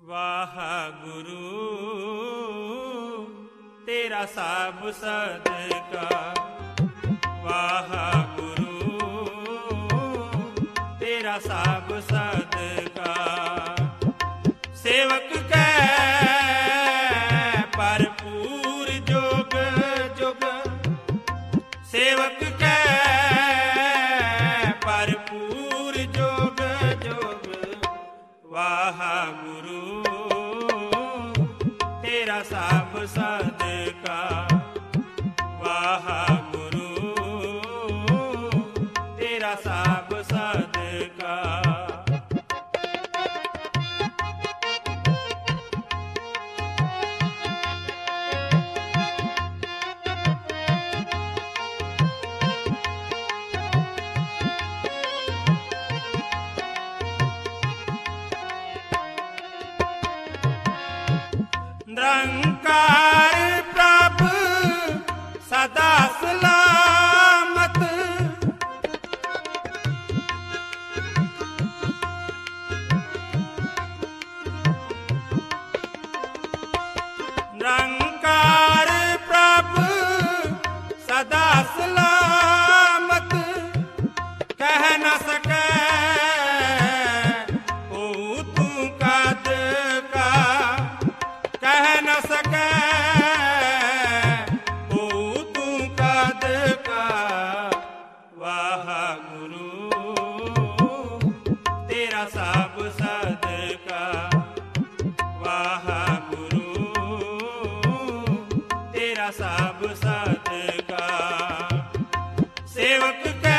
वाह गुरु तेरा सब सदका, वाह गुरु तेरा सब सदका। सेवक कै भरपूर जोग जुग, सेवक कै भरपूर जोग जुग। वाह गुरु तेरा सब सदका, वाह गुरु तेरा सब सदका। निरंकार प्रभु सदा सलामत, निरंकार प्रभु सदा सलामत। कह न सके ओ तू कद का, कह न सके ओ तू कद का। वाह गुरु तेरा सब सदका, वाह गुरु तेरा सब सदका। सेवक कै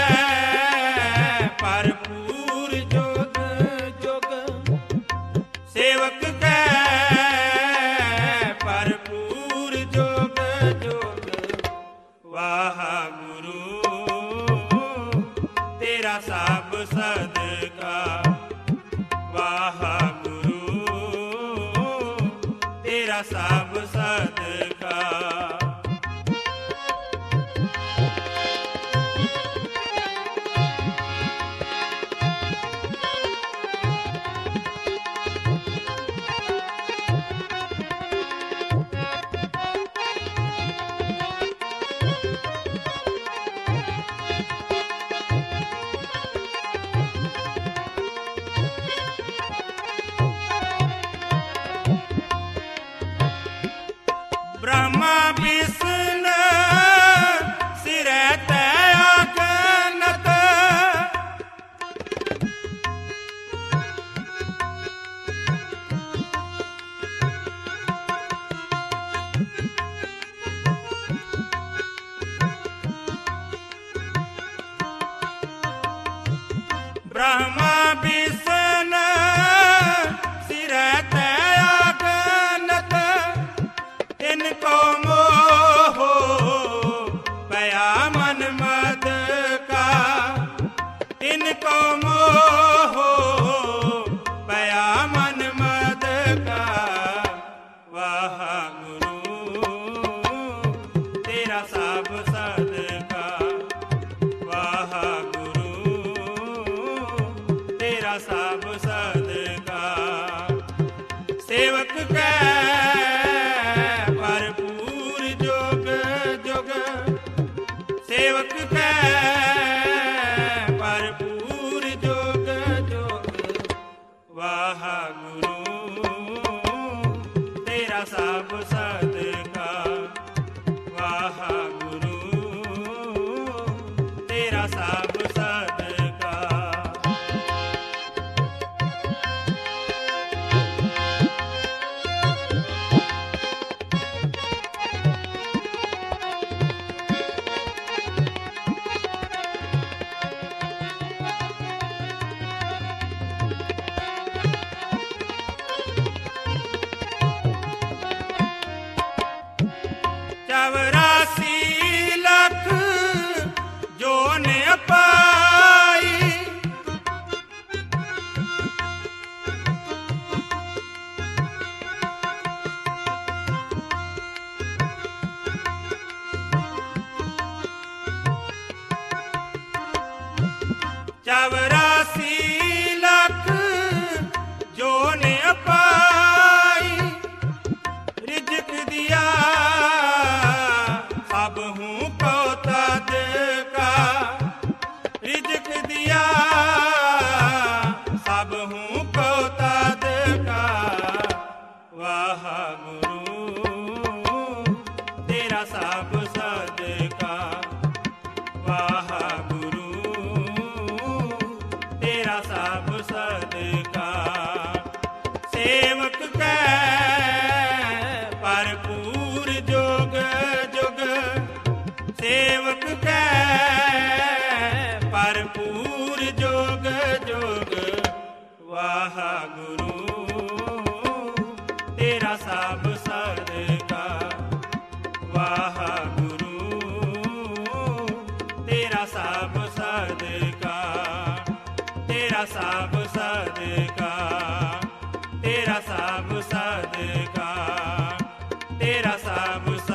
भरपूर जोग जुग, सेवक कै भरपूर जोग जुग। वाह गुरु तेरा सब सदका, वाह गुरु तेरा सब सदका। ब्रह्मा विष्णु सिरै तै आगनत, ब्रह्मा विष्णु सिरै तै आगनत। इनको मोह पया मन मद का, इनको मोह पया मन मद का। वाह गुरु तेरा सब सदका, वाह गुरु तेरा सब सदका। सेवक कै भरपूर जोग जुग, सेवक कै भरपूर जोग जुग। वाह गुरु तेरा सब सदका, वाह गुरु तेरा सब सदका। ਸਭ ਸਦਕਾ, ਤੇਰਾ ਸਭ ਸਦਕਾ, ਤੇਰਾ ਸਭ